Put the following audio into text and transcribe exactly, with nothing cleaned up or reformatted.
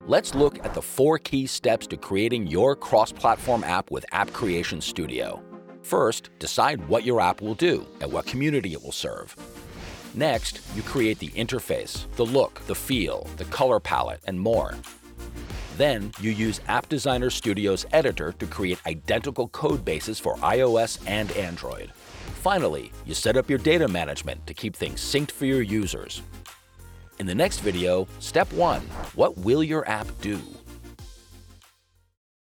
Let's look at the four key steps to creating your cross-platform app with App Creation Studio. First, decide what your app will do and what community it will serve. Next, you create the interface, the look, the feel, the color palette, and more. Then, you use App Designer Studio's editor to create identical code bases for iOS and Android. Finally, you set up your data management to keep things synced for your users. In the next video, Step one. What will your app do?